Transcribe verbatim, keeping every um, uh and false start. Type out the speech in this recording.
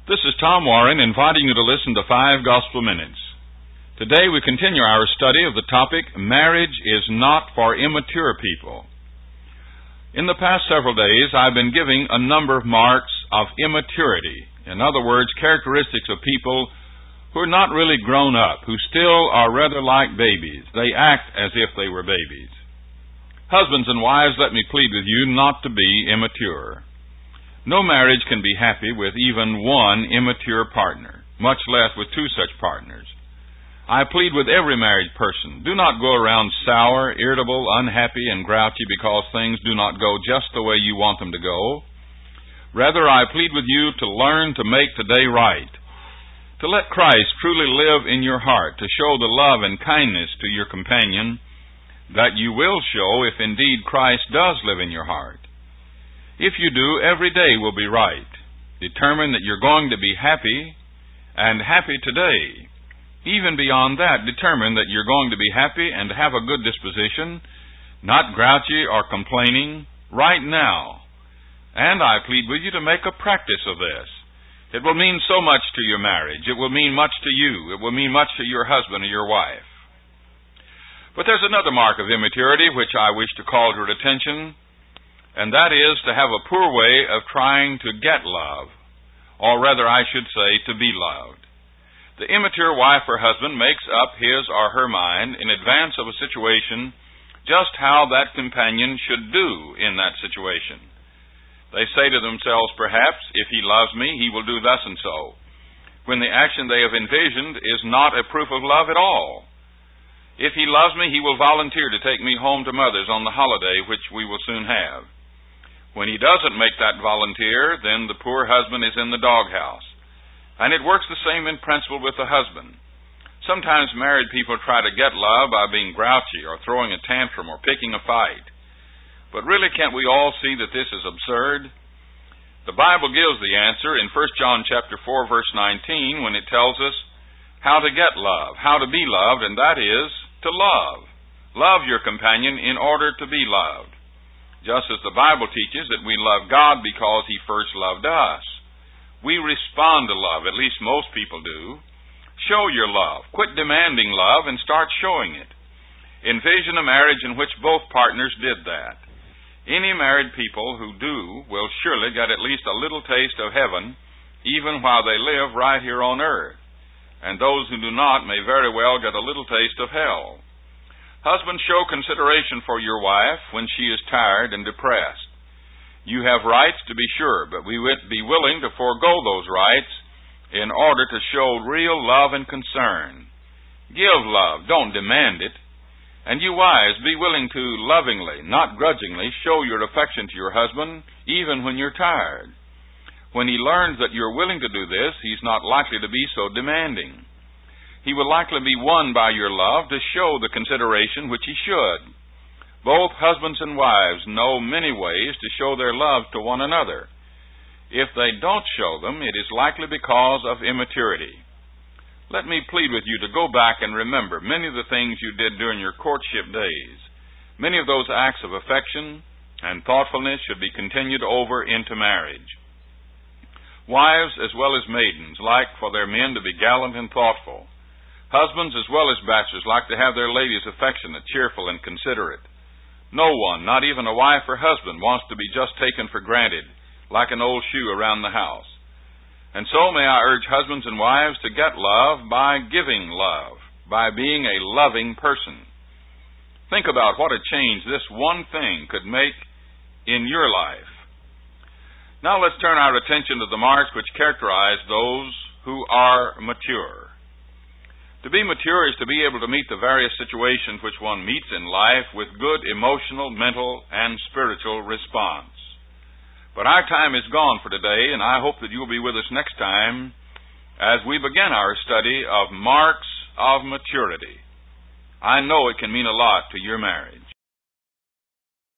This is Tom Warren inviting you to listen to Five Gospel Minutes. Today we continue our study of the topic, Marriage is Not for Immature People. In the past several days, I've been giving a number of marks of immaturity. In other words, characteristics of people who are not really grown up, who still are rather like babies. They act as if they were babies. Husbands and wives, let me plead with you not to be immature. No marriage can be happy with even one immature partner, much less with two such partners. I plead with every married person, do not go around sour, irritable, unhappy, and grouchy because things do not go just the way you want them to go. Rather, I plead with you to learn to make today right, to let Christ truly live in your heart, to show the love and kindness to your companion that you will show if indeed Christ does live in your heart. If you do, every day will be right. Determine that you're going to be happy, and happy today. Even beyond that, determine that you're going to be happy and have a good disposition, not grouchy or complaining, right now. And I plead with you to make a practice of this. It will mean so much to your marriage. It will mean much to you. It will mean much to your husband or your wife. But there's another mark of immaturity which I wish to call to your attention, and that is to have a poor way of trying to get love, or rather I should say to be loved. The immature wife or husband makes up his or her mind in advance of a situation just how that companion should do in that situation. They say to themselves, perhaps, if he loves me, he will do thus and so, when the action they have envisioned is not a proof of love at all. If he loves me, he will volunteer to take me home to Mother's on the holiday which we will soon have. When he doesn't make that volunteer, then the poor husband is in the doghouse. And it works the same in principle with the husband. Sometimes married people try to get love by being grouchy or throwing a tantrum or picking a fight. But really, can't we all see that this is absurd? The Bible gives the answer in First John chapter four, verse nineteen, when it tells us how to get love, how to be loved, and that is to love. Love your companion in order to be loved. Just as the Bible teaches that we love God because He first loved us. We respond to love, at least most people do. Show your love. Quit demanding love and start showing it. Envision a marriage in which both partners did that. Any married people who do will surely get at least a little taste of heaven even while they live right here on earth. And those who do not may very well get a little taste of hell. Husbands, show consideration for your wife when she is tired and depressed. You have rights, to be sure, but we would be willing to forego those rights in order to show real love and concern. Give love, don't demand it. And you wives, be willing to lovingly, not grudgingly, show your affection to your husband even when you're tired. When he learns that you're willing to do this, he's not likely to be so demanding. He will likely be won by your love to show the consideration which he should. Both husbands and wives know many ways to show their love to one another. If they don't show them, it is likely because of immaturity. Let me plead with you to go back and remember many of the things you did during your courtship days. Many of those acts of affection and thoughtfulness should be continued over into marriage. Wives as well as maidens like for their men to be gallant and thoughtful. Husbands as well as bachelors like to have their ladies affectionate, cheerful, and considerate. No one, not even a wife or husband, wants to be just taken for granted, like an old shoe around the house. And so may I urge husbands and wives to get love by giving love, by being a loving person. Think about what a change this one thing could make in your life. Now let's turn our attention to the marks which characterize those who are mature. To be mature is to be able to meet the various situations which one meets in life with good emotional, mental, and spiritual response. But our time is gone for today, and I hope that you'll be with us next time as we begin our study of marks of maturity. I know it can mean a lot to your marriage.